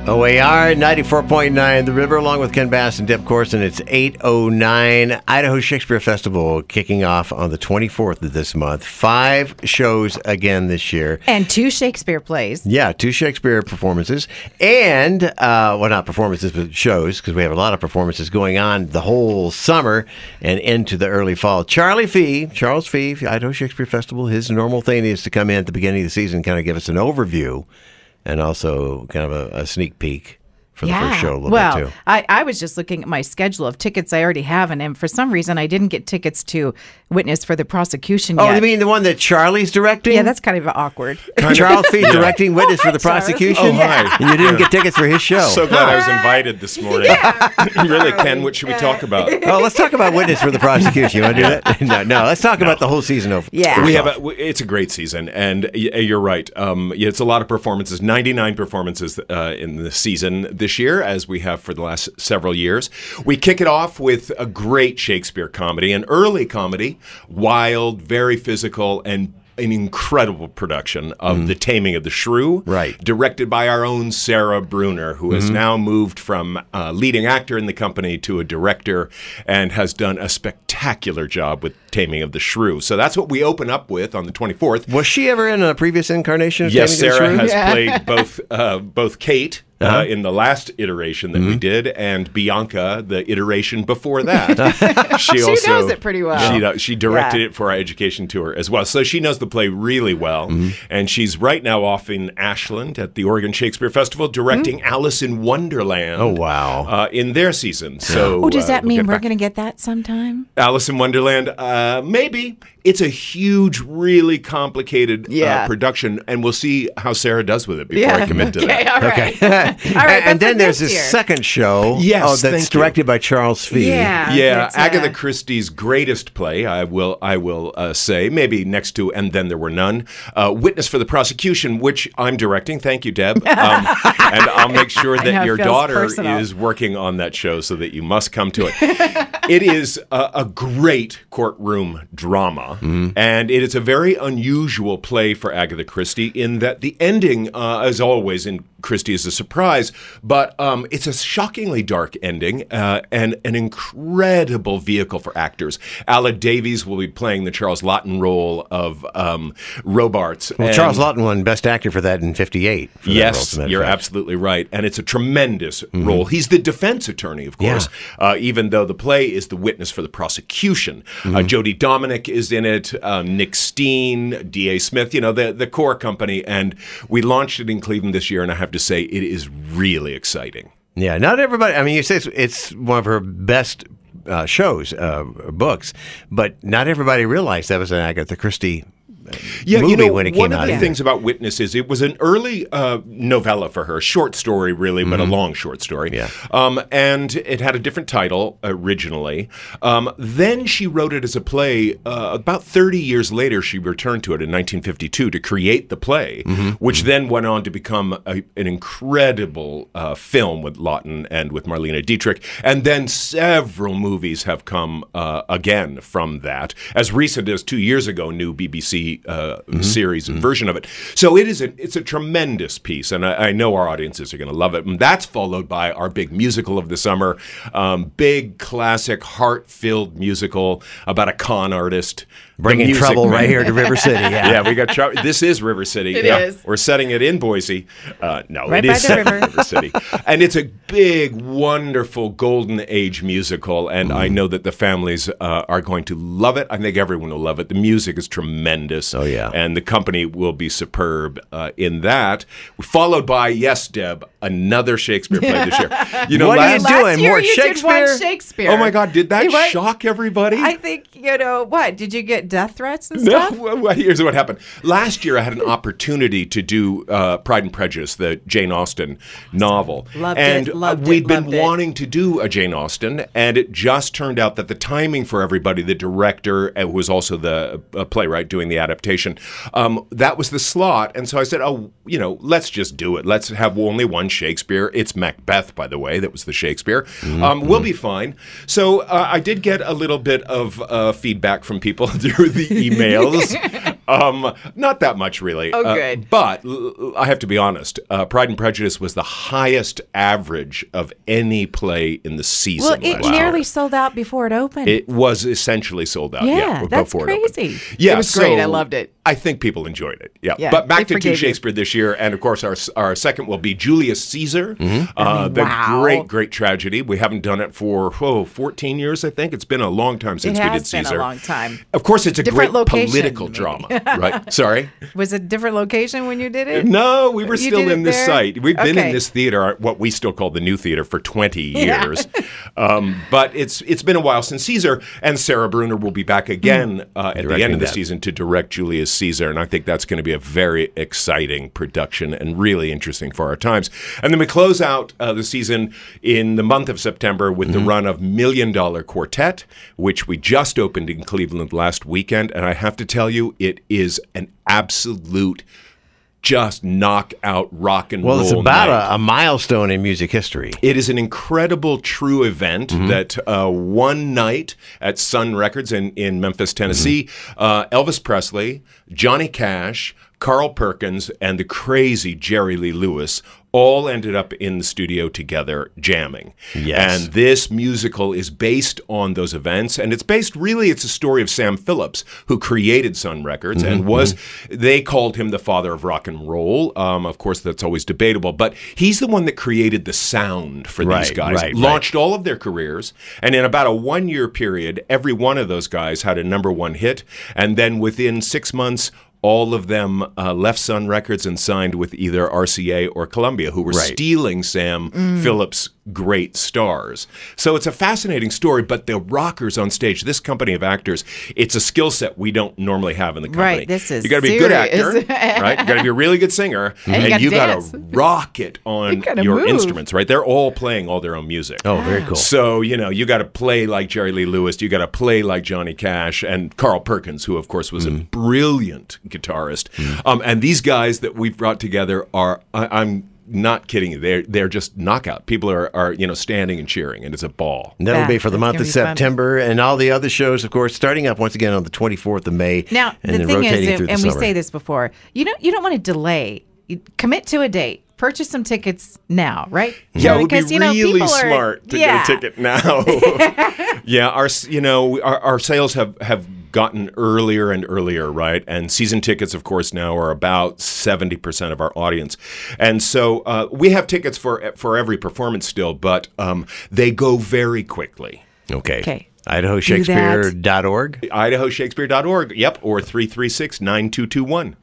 OAR 94.9 The River, along with Ken Bass and Deb Corson. It's 8:09. Idaho Shakespeare Festival kicking off on the 24th of this month. 5 shows again this year. And 2 Shakespeare plays. Yeah, 2 Shakespeare performances. And, well, not performances, but shows, because we have a lot of performances going on the whole summer and into the early fall. Charles Fee, Idaho Shakespeare Festival, his normal thing is to come in at the beginning of the season and kind of give us an overview. And also kind of a sneak peek for the first show a little bit, too. I was just looking at my schedule of tickets I already have, and for some reason I didn't get tickets to Witness for the Prosecution yet. Oh, you mean the one that Charlie's directing? Yeah, that's kind of awkward. Charles Fee directing Witness for the Prosecution? Oh, hi. And you didn't get tickets for his show. So glad I was invited this morning. Really, Ken, what should we talk about? Oh, let's talk about Witness for the Prosecution. You want to do that? No, let's talk about the whole season. Yeah. It's a great season, and you're right. It's a lot of performances, 99 performances in the season this year, as we have for the last several years. We kick it off with a great Shakespeare comedy, an early comedy, wild, very physical, and an incredible production of The Taming of the Shrew, directed by our own Sarah Bruner, who has now moved from leading actor in the company to a director and has done a spectacular job with Taming of the Shrew. So that's what we open up with on the 24th. Was she ever in a previous incarnation of Yes, Taming of the Shrew? Sarah has played both Kate in the last iteration that we did, and Bianca, the iteration before that. She knows it pretty well. She directed it for our education tour as well. So she knows the play really well. And she's right now off in Ashland at the Oregon Shakespeare Festival directing Alice in Wonderland. Oh, wow. In their season. So, does that mean we're going to get that sometime? Alice in Wonderland? Maybe. It's a huge, really complicated production, and we'll see how Sarah does with it before I commit to that. All right. All right, and then there's this second show that's directed by Charles Fee. Yeah, Agatha Christie's greatest play, I will say, maybe next to And Then There Were None. Witness for the Prosecution, which I'm directing. Thank you, Deb. And I'll make sure that your daughter is working on that show so that you must come to it. It is a great courtroom drama, and it is a very unusual play for Agatha Christie in that the ending, as always in Christie, is a surprise, but it's a shockingly dark ending and an incredible vehicle for actors. Alla Davies will be playing the Charles Laughton role of Robarts. Well, Charles Laughton won Best Actor for that in 58. Yes, you're absolutely right. And it's a tremendous role. He's the defense attorney, of course, even though the play is the witness for the prosecution. Jodie Dominic is in it, Nick Steen, D.A. Smith, the core company. And we launched it in Cleveland this year, and I have to say it is really exciting. Yeah, not everybody. I mean, you say it's one of her best shows, books, but not everybody realized that was an Agatha Christie movie when it came out. One of the things about Witness is it was an early novella for her, short story really, but a long short story. Yeah. And it had a different title originally. Then she wrote it as a play. About 30 years later, she returned to it in 1952 to create the play, which then went on to become an incredible film with Laughton and with Marlene Dietrich. And then several movies have come again from that. As recent as 2 years ago, new BBC series and version of it. So it's a tremendous piece, and I know our audiences are going to love it. And that's followed by our big musical of the summer, big classic heart-filled musical about a con artist. Bringing trouble right here to River City. Yeah, we got trouble. This is River City. It is. We're setting it in Boise. No, right it is by the river. River City. And it's a big, wonderful golden age musical, and I know that the families are going to love it. I think everyone will love it. The music is tremendous. Oh, yeah. And the company will be superb in that. Followed by, yes, Deb, another Shakespeare play this year. What are you doing? More Shakespeare? Did one Shakespeare. Oh, my God. Did that shock everybody? I think, what? Did you get death threats and stuff? No, well, here's what happened. Last year, I had an opportunity to do Pride and Prejudice, the Jane Austen novel. We'd been wanting to do a Jane Austen, and it just turned out that the timing for everybody, the director, who was also the playwright doing the adaptation, that was the slot. And so I said, let's just do it. Let's have only one Shakespeare. It's Macbeth, by the way, that was the Shakespeare. We'll be fine. So I did get a little bit of feedback from people through the emails. Not that much, really. Oh, good. But I have to be honest. Pride and Prejudice was the highest average of any play in the season. Well, it last nearly year. sold out before it opened. It was essentially sold out. Yeah, that's before it opened. crazy. Yeah, It was great. I loved it. I think people enjoyed it. Yeah. Yeah, But back they to forgave you. Shakespeare this year, and of course our second will be Julius Caesar, the wow. great tragedy. We haven't done it for 14 years, I think. It's been a long time since we did has been Caesar. a long time. Of course, it's a Different great location, political maybe. drama, right? Sorry. Was it a different location when you did it? No, we were You still did in it this there? site. We've been in Okay. this theater, what we still call the New Theater, for 20 years. But it's been a while since Caesar, and Sarah Brunner will be back again at the Directing end of the that. season to direct Julius Caesar, and I think that's going to be a very exciting production and really interesting for our times. And then we close out the season in the month of September with the run of $1 Million Quartet, which we just opened in Cleveland last weekend, and I have to tell you, it is an absolute just knockout rock and roll Well, it's about night. a milestone in music history. It is an incredible true event that one night at Sun Records in Memphis, Tennessee, Elvis Presley, Johnny Cash, Carl Perkins, and the crazy Jerry Lee Lewis all ended up in the studio together jamming. Yes. And this musical is based on those events, and it's a story of Sam Phillips, who created Sun Records and they called him the father of rock and roll. Of course, that's always debatable, but he's the one that created the sound for these Right, guys, right, launched all of their careers, and in about a 1-year period, every one of those guys had a #1 hit, and then within 6 months, all of them left Sun Records and signed with either RCA or Columbia, who were Right. stealing Sam Phillips' great stars. So it's a fascinating story, but the rockers on stage, this company of actors, it's a skill set we don't normally have in the company. Right, this is you got to be a good serious. actor, right? You got to be a really good singer, And you gotta got to dance. rock it on You gotta your move. instruments, right? They're all playing all their own music. Oh, very cool. So, you got to play like Jerry Lee Lewis. You got to play like Johnny Cash and Carl Perkins, who, of course, was a brilliant guitarist. And these guys that we've brought together are, I'm not kidding you, they're just knockout. People are standing and cheering, and it's a ball. And that'll Yeah, be for the that's month gonna of be fun. September, and all the other shows, of course, starting up once again on the 24th of May. Now, and the then thing rotating is, through the and we summer. say this before, you don't want to delay. You commit to a date. Purchase some tickets now, right? Yeah, it would be Because, really people are- smart to get a ticket now. Yeah, our sales have gotten earlier and earlier, right? And season tickets, of course, now are about 70% of our audience, and so we have tickets for every performance still, but they go very quickly. Okay. IdahoShakespeare.org. IdahoShakespeare.org. Yep, or 336-9221.